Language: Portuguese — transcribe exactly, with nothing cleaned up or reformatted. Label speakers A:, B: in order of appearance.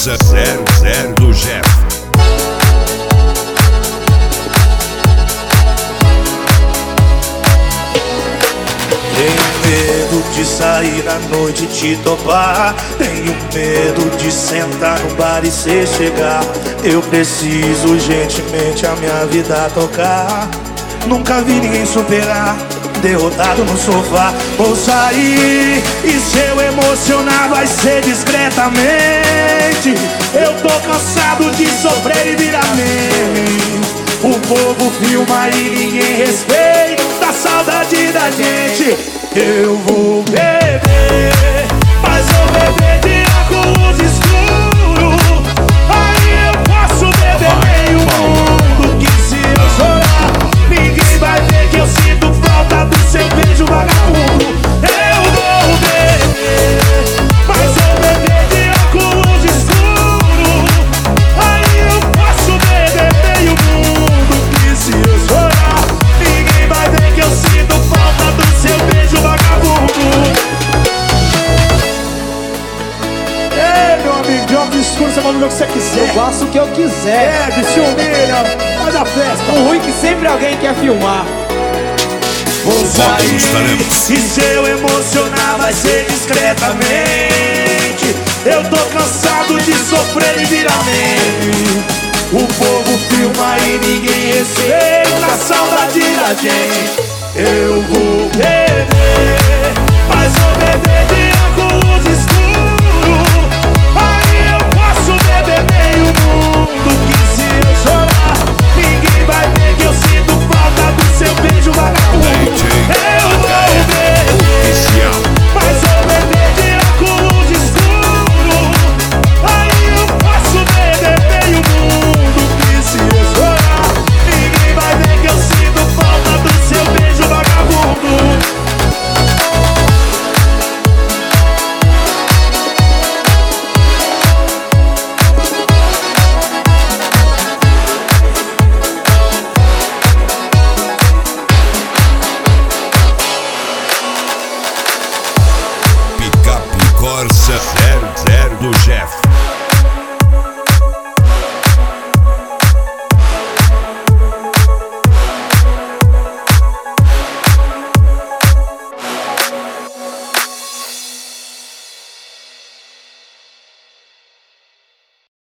A: Corsa zero zero do Jeff.
B: Tenho medo de sair na noite e te topar. Tenho medo de sentar no bar e cê chegar. Eu preciso urgentemente a minha vida tocar. Nunca vi ninguém superar, derrotado no sofá. Vou sair e se eu emocionar vai ser discretamente. Eu tô cansado de sofrer e virar meme. O povo filma e ninguém respeita a saudade da gente. Eu vou beber, mas vou beber de óculos escuros. Aí eu posso beber meio mundo, que se eu chorar ninguém vai ver que eu sinto falta do seu beijo vagabundo. Eu vou beber, mas vou beber de óculos escuros. Aí eu posso beber meio mundo, que se eu chorar ninguém vai ver que eu sinto falta do seu beijo vagabundo. Ei, meu amigo, de óculos escuros, você vai ver o que você quiser.
C: Eu faço o que eu quiser.
B: É, bicho, humilha, faz a festa.
C: O ruim é que sempre alguém quer filmar.
B: Vou sair,
A: estaremos.
B: e se eu emocionar vai ser discretamente. Eu tô cansado de sofrer e virar meme. O povo filma e ninguém respeita a saudade da gente. Eu vou beber, mas vou beber de óculos escuros. Aí eu posso beber meio mundo, que se eu chorar ninguém vai ver que eu sinto falta do seu beijo vagabundo. Eu vou beber, mas vou beber de óculos escuros. Aí eu posso beber meio mundo, que se eu chorar ninguém vai ver que eu sinto falta do seu beijo vagabundo.
A: Picape Corsa zero zero do Jeff.